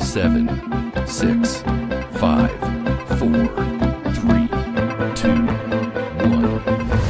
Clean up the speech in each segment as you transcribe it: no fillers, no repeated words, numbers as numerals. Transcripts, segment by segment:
7, 6, 5, 4, 3, 2, 1.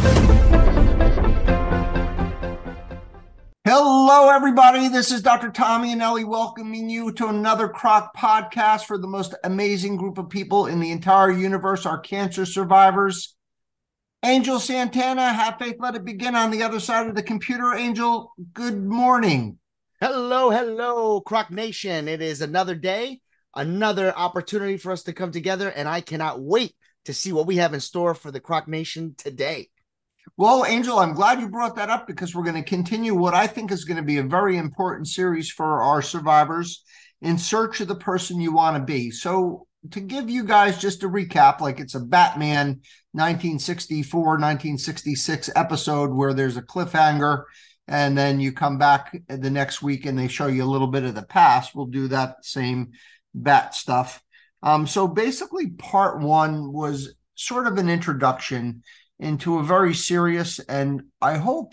Hello, everybody. This is Dr. Tommy Anelli welcoming you to another Croc podcast for the most amazing group of people in the entire universe, our cancer survivors. Angel Santana, have faith, let it begin on the other side of the computer. Angel, good morning. Hello, Croc Nation. It is another day, another opportunity for us to come together, and I cannot wait to see what we have in store for the Croc Nation today. Well, Angel, I'm glad you brought that up because we're going to continue what I think is going to be a very important series for our survivors, In Search of the Person You Want to Be. So to give you guys just a recap, like it's a Batman 1964, 1966 episode where there's a cliffhanger and then you come back the next week and they show you a little bit of the past. We'll do that same Bat stuff. So basically part one was sort of an introduction into a very serious and I hope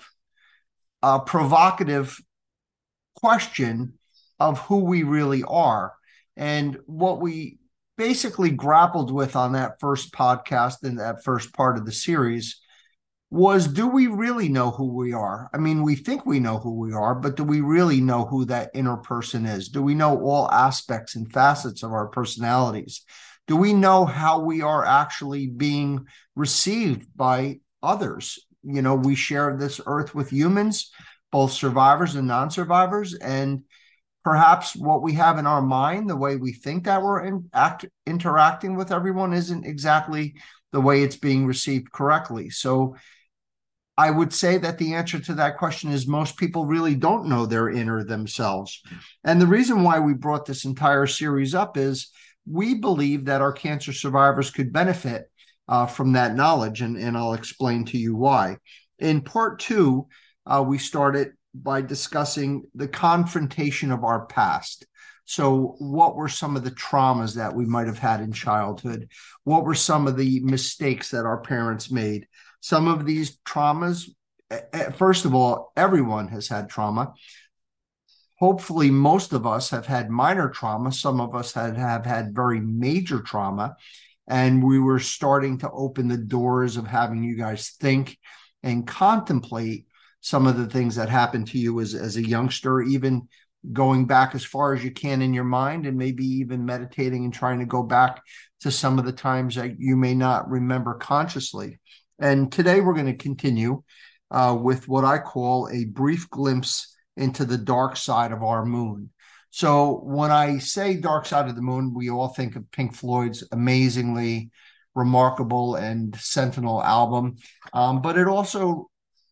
provocative question of who we really are. And what we basically grappled with on that first podcast and that first part of the series was, do we really know who we are? I mean, we think we know who we are, but do we really know who that inner person is? Do we know all aspects and facets of our personalities? Do we know how we are actually being received by others? You know, we share this earth with humans, both survivors and non-survivors, and perhaps what we have in our mind, the way we think that we're interacting with everyone isn't exactly the way it's being received correctly. So I would say that the answer to that question is most people really don't know their inner themselves. And the reason why we brought this entire series up is we believe that our cancer survivors could benefit from that knowledge, and I'll explain to you why. In part two, we started by discussing the confrontation of our past. So what were some of the traumas that we might have had in childhood? What were some of the mistakes that our parents made? Some of these traumas, first of all, everyone has had trauma. Hopefully, most of us have had minor trauma. Some of us have had very major trauma. And we were starting to open the doors of having you guys think and contemplate some of the things that happened to you as a youngster, even going back as far as you can in your mind and maybe even meditating and trying to go back to some of the times that you may not remember consciously. And today we're going to continue with what I call a brief glimpse into the dark side of our moon. So when I say Dark Side of the Moon, we all think of Pink Floyd's amazingly remarkable and seminal album. But it also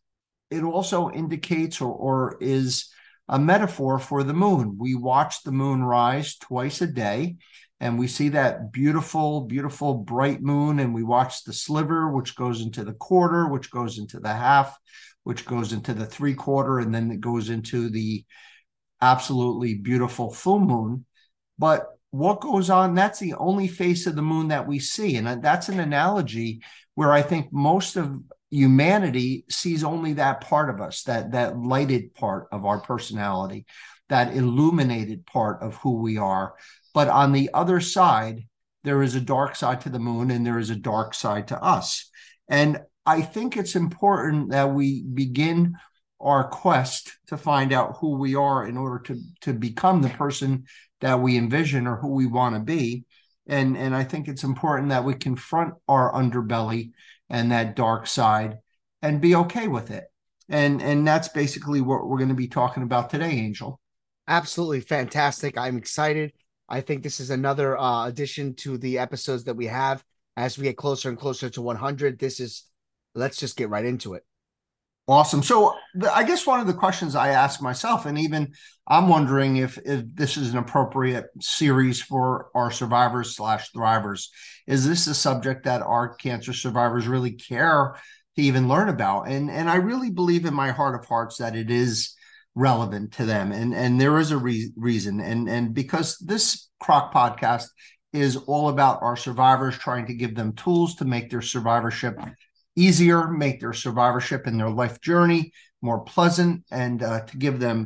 indicates or is a metaphor for the moon. We watch the moon rise twice a day, and we see that beautiful, beautiful bright moon, and we watch the sliver, which goes into the quarter, which goes into the half, which goes into the three-quarter, and then it goes into the absolutely beautiful full moon. But what goes on, that's the only face of the moon that we see. And that's an analogy where I think most of humanity sees only that part of us, that lighted part of our personality, that illuminated part of who we are. But on the other side, there is a dark side to the moon and there is a dark side to us. And I think it's important that we begin our quest to find out who we are in order to become the person that we envision or who we want to be. And I think it's important that we confront our underbelly and that dark side and be okay with it. And that's basically what we're going to be talking about today, Angel. Absolutely fantastic. I'm excited. I think this is another addition to the episodes that we have as we get closer and closer to 100. Let's just get right into it. Awesome. So I guess one of the questions I ask myself, and even I'm wondering if this is an appropriate series for our survivors/thrivers, is this a subject that our cancer survivors really care to even learn about? And I really believe in my heart of hearts that it is relevant to them. And there is a reason. And because this Croc podcast is all about our survivors, trying to give them tools to make their survivorship easier, make their survivorship and their life journey more pleasant, and to give them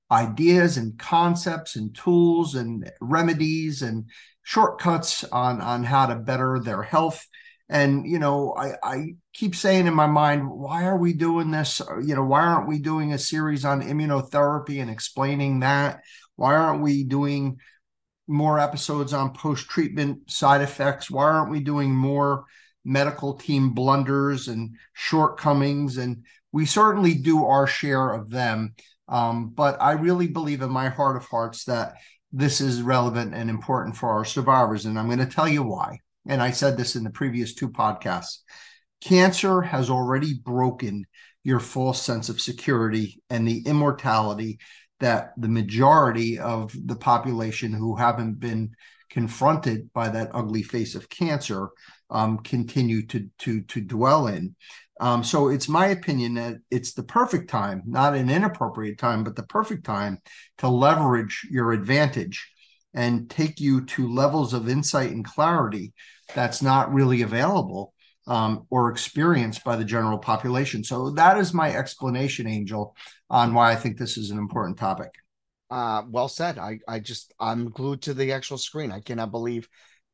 ideas and concepts and tools and remedies and shortcuts on how to better their health. And, I keep saying in my mind, why are we doing this? Why aren't we doing a series on immunotherapy and explaining that? Why aren't we doing more episodes on post-treatment side effects? Why aren't we doing more medical team blunders and shortcomings? And we certainly do our share of them. But I really believe in my heart of hearts that this is relevant and important for our survivors. And I'm going to tell you why. And I said this in the previous 2 podcasts. Cancer has already broken your false sense of security and the immortality that the majority of the population who haven't been confronted by that ugly face of cancer continue to dwell in. So it's my opinion that it's the perfect time, not an inappropriate time, but the perfect time to leverage your advantage and take you to levels of insight and clarity that's not really available or experienced by the general population. So that is my explanation, Angel, on why I think this is an important topic. Well said. I'm glued to the actual screen. I cannot believe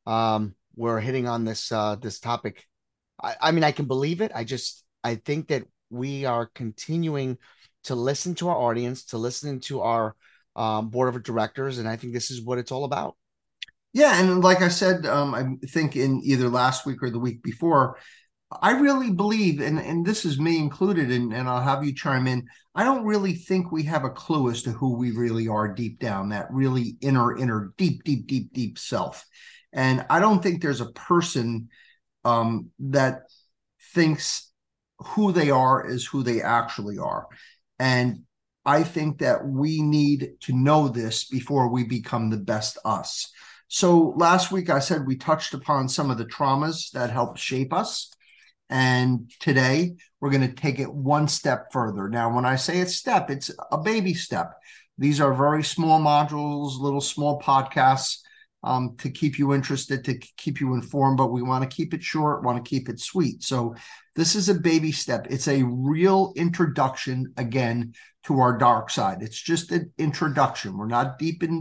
we're hitting on this topic. I mean, I can believe it. I think that we are continuing to listen to our audience, to listen to our board of directors, and I think this is what it's all about. Yeah, and like I said, I think in either last week or the week before, I really believe, and this is me included, and I'll have you chime in, I don't really think we have a clue as to who we really are deep down, that really inner, deep self. And I don't think there's a person that thinks who they are is who they actually are. And I think that we need to know this before we become the best us. So last week I said we touched upon some of the traumas that helped shape us. And today we're going to take it one step further. Now, when I say a step, it's a baby step. These are very small modules, little small podcasts to keep you interested, to keep you informed, but we want to keep it short, want to keep it sweet. So this is a baby step. It's a real introduction, again, to our dark side. It's just an introduction. We're not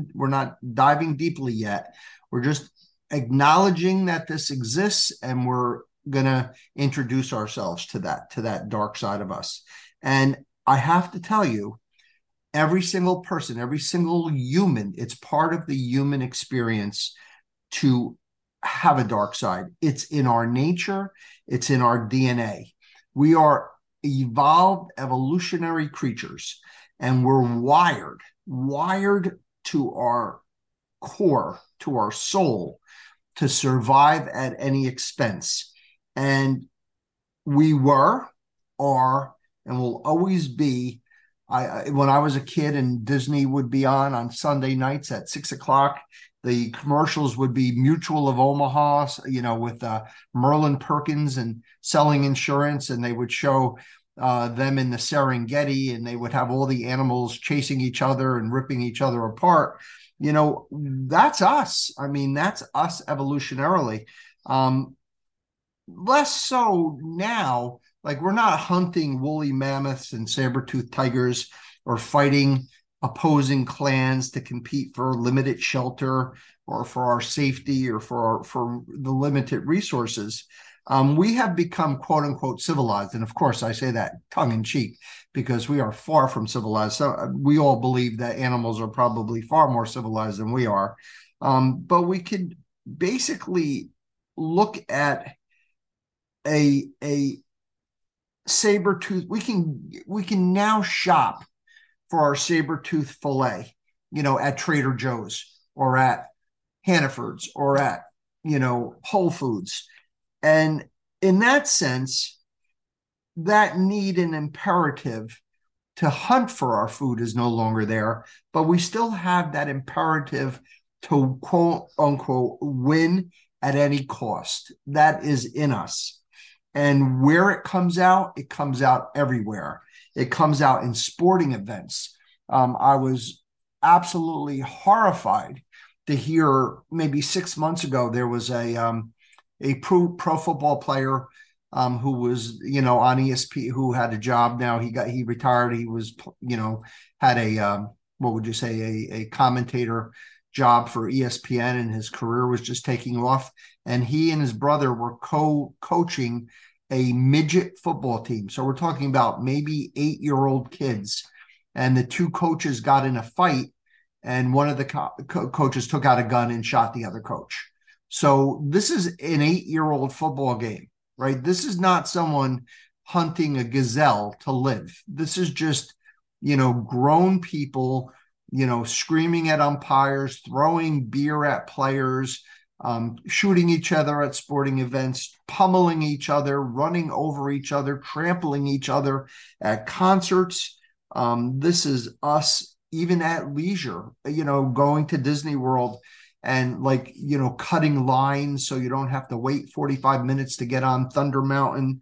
diving deeply yet. We're just acknowledging that this exists, and we're going to introduce ourselves to that dark side of us. And I have to tell you, every single person, every single human, it's part of the human experience to have a dark side. It's in our nature. It's in our DNA. We are evolved evolutionary creatures, and we're wired to our core, to our soul, to survive at any expense. And we are, and will always be. When I was a kid and Disney would be on Sunday nights at 6:00, the commercials would be Mutual of Omaha, with Merlin Perkins and selling insurance, and they would show them in the Serengeti, and they would have all the animals chasing each other and ripping each other apart. That's us. I mean, that's us evolutionarily. Less so now. Like, we're not hunting woolly mammoths and saber-toothed tigers or fighting opposing clans to compete for limited shelter or for our safety or for the limited resources. We have become, quote unquote, civilized. And of course, I say that tongue in cheek because we are far from civilized. So we all believe that animals are probably far more civilized than we are. But we could basically look at a saber-tooth. We can now shop for our saber-tooth fillet, at Trader Joe's or at Hannaford's or at, Whole Foods. And in that sense, that need and imperative to hunt for our food is no longer there, but we still have that imperative to, quote unquote, win at any cost. That is in us. And where it comes out everywhere. It comes out in sporting events. I was absolutely horrified to hear maybe 6 months ago, there was a pro football player who was, on ESPN, who had a job now. He retired. He was, had a what would you say, a commentator job for ESPN, and his career was just taking off. And he and his brother were co-coaching a midget football team. So we're talking about maybe 8-year-old kids. And the two coaches got in a fight, and one of the coaches took out a gun and shot the other coach. So this is an 8-year-old football game, right? This is not someone hunting a gazelle to live. This is just, grown people, screaming at umpires, throwing beer at players, shooting each other at sporting events, pummeling each other, running over each other, trampling each other at concerts. This is us even at leisure, going to Disney World and cutting lines so you don't have to wait 45 minutes to get on Thunder Mountain.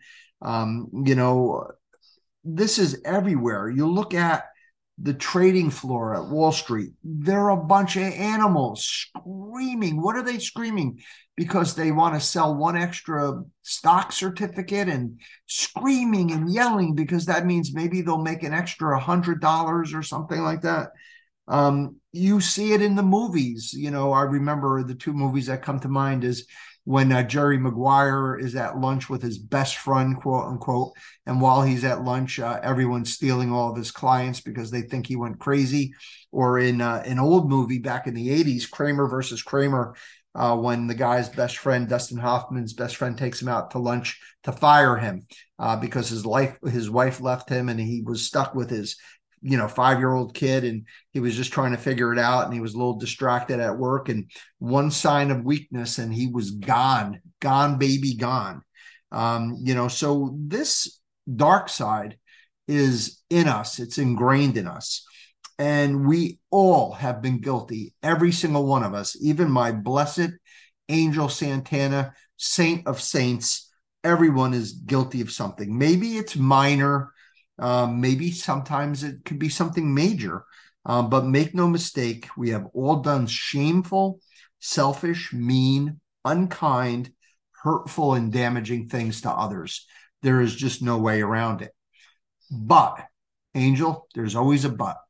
This is everywhere. You look at the trading floor at Wall Street, there are a bunch of animals screaming. What are they screaming? Because they want to sell one extra stock certificate, and screaming and yelling because that means maybe they'll make an extra $100 or something like that. You see it in the movies. I remember the two movies that come to mind is when Jerry Maguire is at lunch with his best friend, quote unquote, and while he's at lunch, everyone's stealing all of his clients because they think he went crazy. Or in an old movie back in the 80s, Kramer versus Kramer, when the guy's best friend, Dustin Hoffman's best friend, takes him out to lunch to fire him because his wife left him, and he was stuck with his 5-year-old kid, and he was just trying to figure it out, and he was a little distracted at work, and one sign of weakness and he was gone, baby, gone. So this dark side is in us. It's ingrained in us, and we all have been guilty, every single one of us, even my blessed Angel Santana, saint of saints. Everyone is guilty of something. Maybe it's minor. Maybe sometimes it could be something major, but make no mistake, we have all done shameful, selfish, mean, unkind, hurtful, and damaging things to others. There is just no way around it. But, Angel, there's always a but.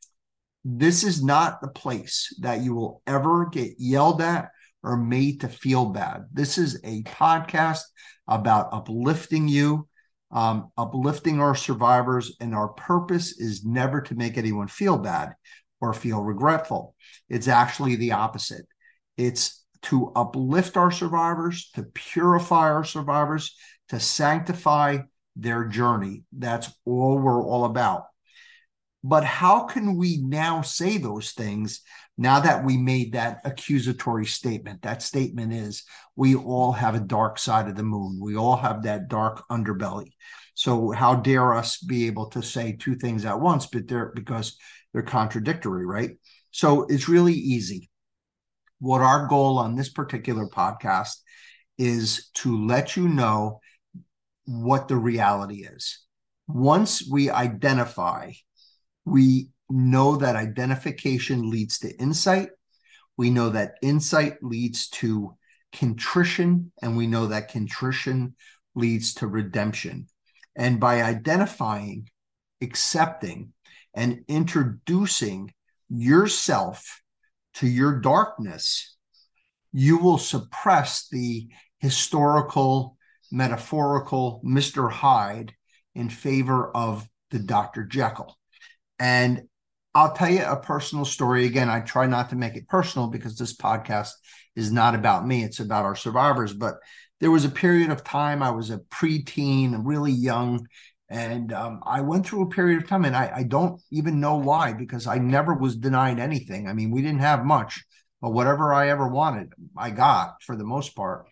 This is not the place that you will ever get yelled at or made to feel bad. This is a podcast about uplifting you, uplifting our survivors, and our purpose is never to make anyone feel bad or feel regretful. It's actually the opposite. It's to uplift our survivors, to purify our survivors, to sanctify their journey. That's all we're all about. But how can we now say those things now that we made that accusatory statement? That statement is, we all have a dark side of the moon. We all have that dark underbelly. So how dare us be able to say two things at once, because they're contradictory, right? So it's really easy. What our goal on this particular podcast is to let you know what the reality is. Once we identify, we know that identification leads to insight. We know that insight leads to contrition, and we know that contrition leads to redemption. And by identifying, accepting, and introducing yourself to your darkness, you will suppress the historical, metaphorical Mr. Hyde in favor of the Dr. Jekyll. And I'll tell you a personal story. Again, I try not to make it personal because this podcast is not about me. It's about our survivors. But there was a period of time, I was a preteen, really young, and I went through a period of time, and I don't even know why, because I never was denied anything. I mean, we didn't have much, but whatever I ever wanted, I got for the most part.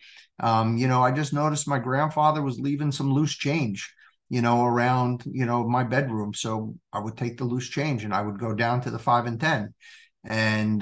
I just noticed my grandfather was leaving some loose change, around, my bedroom. So I would take the loose change and I would go down to the 5 and 10. And,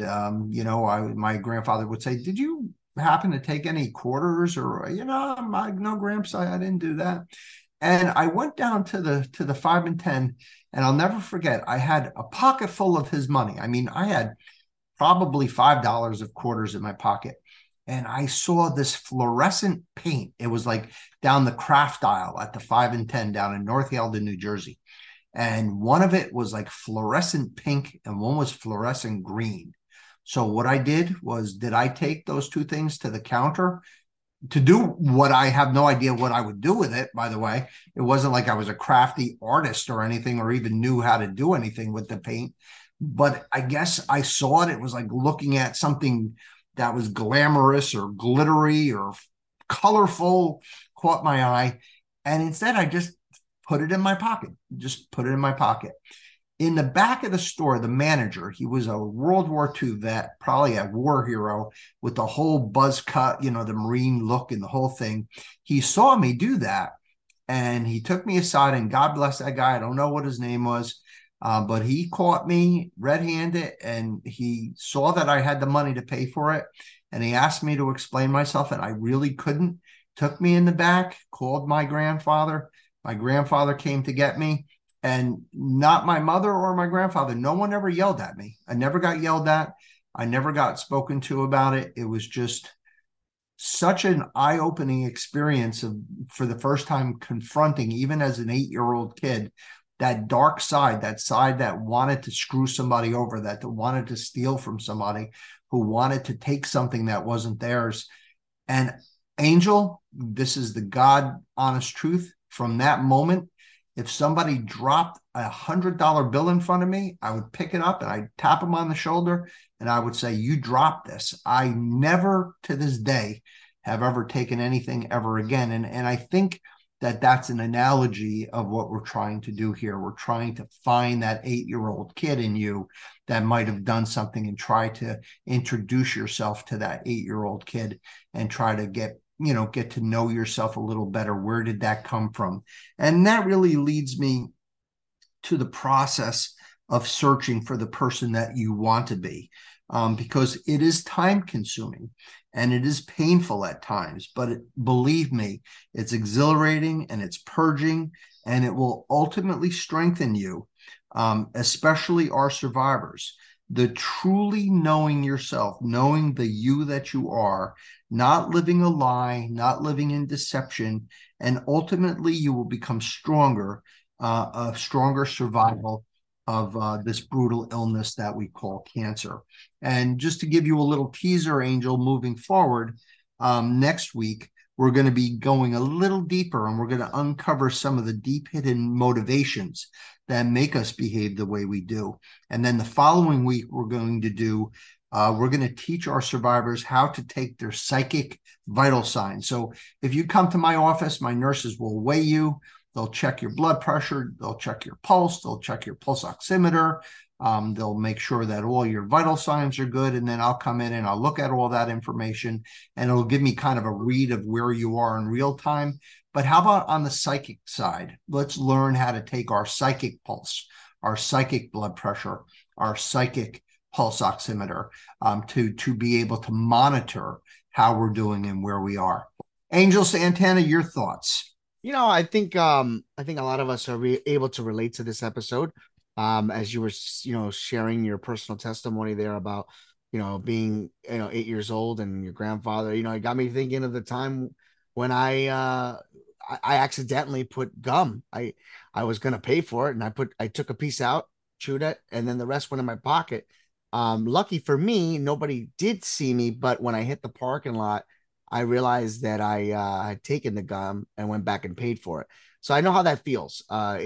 my grandfather would say, "Did you happen to take any quarters?" Or, no, Gramps, I didn't do that. And I went down to the 5 and 10, and I'll never forget, I had a pocket full of his money. I mean, I had probably $5 of quarters in my pocket. And I saw this fluorescent paint. It was like down the craft aisle at the 5 and 10 down in North Haledon, New Jersey. and one of it was like fluorescent pink and one was fluorescent green. So what I did was, did I take those two things to the counter to do what I have no idea what I would do with it, by the way. It wasn't like I was a crafty artist or anything, or even knew how to do anything with the paint. But I guess I saw it. It was like looking at something that was glamorous or glittery or colorful, caught my eye. And instead, I just put it in my pocket, just put it in my pocket. In the back of the store, the manager, he was a World War II vet, probably a war hero with the whole buzz cut, the Marine look and the whole thing. He saw me do that and he took me aside, and God bless that guy. I don't know what his name was, but he caught me red-handed and he saw that I had the money to pay for it. And he asked me to explain myself, and I really couldn't. Took me in the back, called my grandfather. My grandfather came to get me. And not my mother or my grandfather. No one ever yelled at me. I never got yelled at. I never got spoken to about it. It was just such an eye-opening experience for the first time confronting, even as an 8-year-old kid, that dark side, that side that wanted to screw somebody over, that wanted to steal from somebody, who wanted to take something that wasn't theirs. And Angel, this is the God honest truth. From that moment, if somebody dropped $100 bill in front of me, I would pick it up and I'd tap them on the shoulder and I would say, "You dropped this." I never to this day have ever taken anything ever again. And I think that that's an analogy of what we're trying to do here. We're trying to find that 8-year-old kid in you that might have done something, and try to introduce yourself to that 8-year-old kid and try to get to know yourself a little better. Where did that come from? And that really leads me to the process of searching for the person that you want to be, because it is time consuming and it is painful at times, but believe me, it's exhilarating and it's purging, and it will ultimately strengthen you, especially our survivors. The truly knowing yourself, knowing the you that you are, not living a lie, not living in deception, and ultimately you will become stronger, a stronger survival of this brutal illness that we call cancer. And just to give you a little teaser, Angel, moving forward, next week, we're going to be going a little deeper, and we're going to uncover some of the deep hidden motivations that make us behave the way we do. And then the following week, we're going to teach our survivors how to take their psychic vital signs. So if you come to my office, my nurses will weigh you. They'll check your blood pressure. They'll check your pulse. They'll check your pulse oximeter. They'll make sure that all your vital signs are good. And then I'll come in and I'll look at all that information, and it'll give me kind of a read of where you are in real time. But how about on the psychic side? Let's learn how to take our psychic pulse, our psychic blood pressure, our psychic pulse oximeter, to be able to monitor how we're doing and where we are. Angel Santana, your thoughts? I think a lot of us are able to relate to this episode. As you were, sharing your personal testimony there about, being, 8 years old and your grandfather, it got me thinking of the time when I accidentally put gum. I was going to pay for it, and I took a piece out, chewed it, and then the rest went in my pocket. Lucky for me, nobody did see me, but when I hit the parking lot, I realized that I had taken the gum and went back and paid for it. So I know how that feels.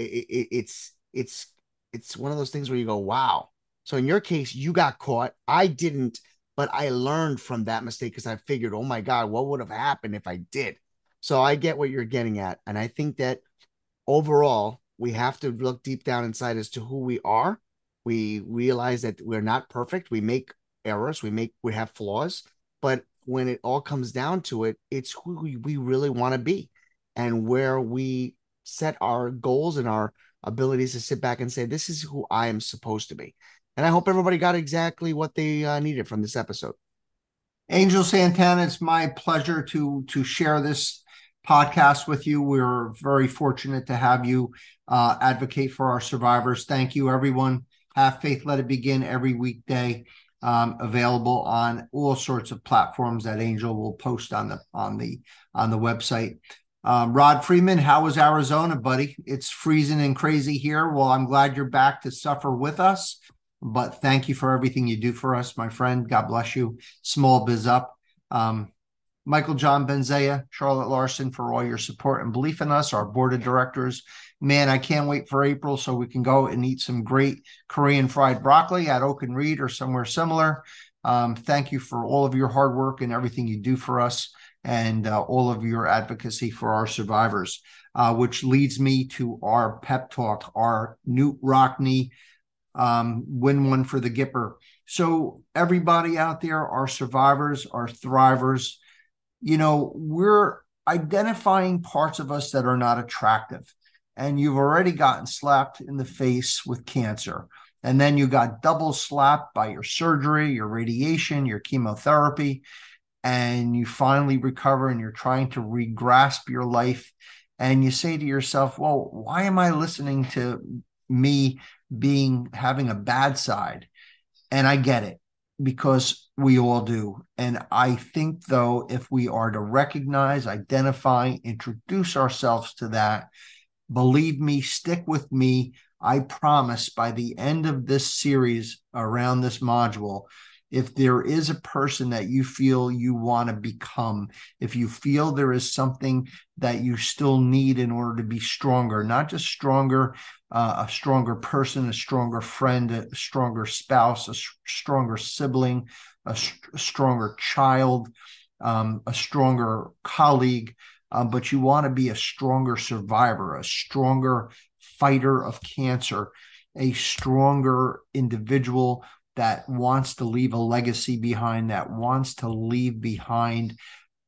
It's one of those things where you go, wow. So in your case, you got caught. I didn't, but I learned from that mistake, because I figured, oh my God, what would have happened if I did? So I get what you're getting at. And I think that overall, we have to look deep down inside as to who we are. We realize that we're not perfect. We make errors. We have flaws, but when it all comes down to it, it's who we really want to be, and where we set our goals and our abilities to sit back and say, this is who I am supposed to be. And I hope everybody got exactly what they needed from this episode. Angel Santana, it's my pleasure to share this podcast with you. We're very fortunate to have you advocate for our survivors. Thank you, everyone. Have Faith, Let It Begin every weekday. Available on all sorts of platforms that Angel will post on the website. Rod Freeman, how was Arizona, buddy? It's freezing and crazy here. Well, I'm glad you're back to suffer with us, but thank you for everything you do for us, my friend. God bless you. Small Biz Up. Michael John Benzea, Charlotte Larson, for all your support and belief in us, our board of directors. Man, I can't wait for April so we can go and eat some great Korean fried broccoli at Oak and Reed or somewhere similar. Thank you for all of your hard work and everything you do for us, and all of your advocacy for our survivors, which leads me to our pep talk, our Knute Rockne win one for the Gipper. So everybody out there, our survivors, our thrivers, we're identifying parts of us that are not attractive. And you've already gotten slapped in the face with cancer. And then you got double slapped by your surgery, your radiation, your chemotherapy. And you finally recover and you're trying to re-grasp your life. And you say to yourself, well, why am I listening to me having a bad side? And I get it, because we all do. And I think, though, if we are to recognize, identify, introduce ourselves to that, believe me, stick with me. I promise by the end of this series around this module, if there is a person that you feel you want to become, if you feel there is something that you still need in order to be stronger, not just stronger, a stronger person, a stronger friend, a stronger spouse, a stronger sibling, a stronger child, a stronger colleague, but you want to be a stronger survivor, a stronger fighter of cancer, a stronger individual that wants to leave a legacy behind, that wants to leave behind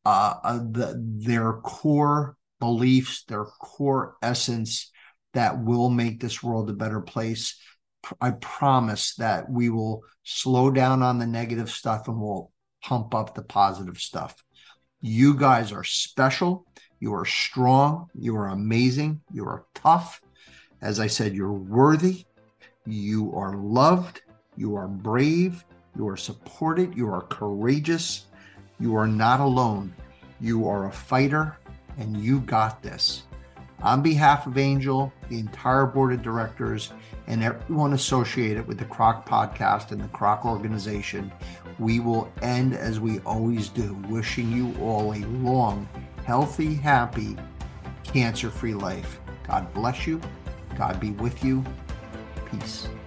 their core beliefs, their core essence that will make this world a better place. I promise that we will slow down on the negative stuff and we'll pump up the positive stuff. You guys are special. You are strong. You are amazing. You are tough. As I said, you're worthy. You are loved. You are brave. You are supported. You are courageous. You are not alone. You are a fighter, and you got this. On behalf of Angel, the entire board of directors, and everyone associated with the Kroc podcast and the Kroc organization, we will end as we always do, wishing you all a long, healthy, happy, cancer-free life. God bless you. God be with you. Peace.